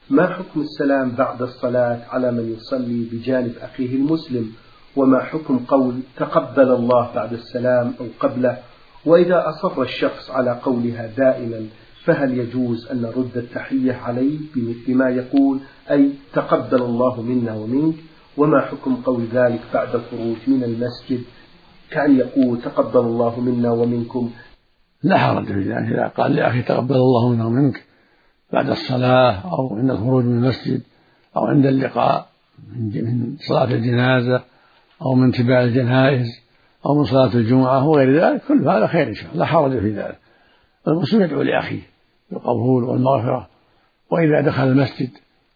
ما حكم السلام بعد الصلاة على من يصلي بجانب أخيه المسلم؟ وما حكم قول تقبل الله بعد السلام أو قبله؟ وإذا أصر الشخص على قولها دائما فهل يجوز أن نرد التحية عليه بمثل ما يقول أي تقبل الله منا ومنك؟ وما حكم قول ذلك بعد الخروج من المسجد كأن يقول تقبل الله منا ومنكم؟ لا حرج في ذلك إذا قال لأخي تقبل الله منا ومنك بعد الصلاة أو عند الخروج من المسجد أو عند اللقاء من صلاة الجنازة أو من اتباع الجنائز أو من صلاة الجمعة وغير ذلك، كل هذا خير إن شاء الله، لا حرج في ذلك. المسلم يدعو لأخيه بالقبول والمغفرة، وإذا دخل المسجد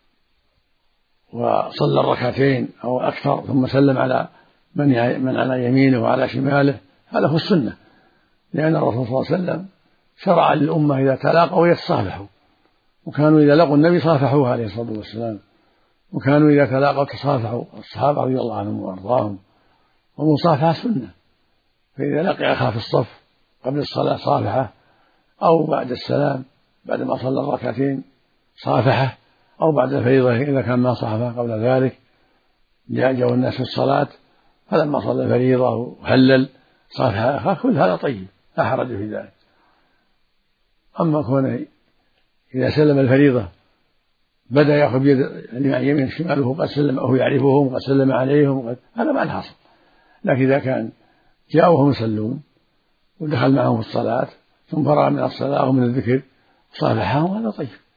وصلى الركعتين أو أكثر ثم سلم على من على يمينه وعلى شماله هذا هو السنة، لأن الرسول صلى الله عليه وسلم شرع للأمة إذا تلاقوا يتصافحوا، وكانوا إذا لقوا النبي صافحوه عليه الصلاة والسلام، وكانوا إذا تلاقوا تصافحوا الصحابة رضي الله عنهم وأرضاهم، والمصافحة سنة، فإذا لقي أخاه في الصف قبل الصلاة صافحه، أو بعد السلام بعد ما صلى الركعتين صافحه، أو بعد الفريضة إذا كان ما صافحه قبل ذلك جاءوا الناس في الصلاة فلما صلى الفريضة وهلل صافح أخاه، كل هذا طيب لا حرج في ذلك. أما كونه إذا سلم الفريضة بدأ يأخذ بيد يمين شماله قد سلم أو يعرفهم قد سلم عليهم هذا ما الحاصل، لكن إذا كان جاءوهم يصلون ودخل معهم في الصلاة ثم فرغ من الصلاة ومن الذكر صافحهم هذا طيب.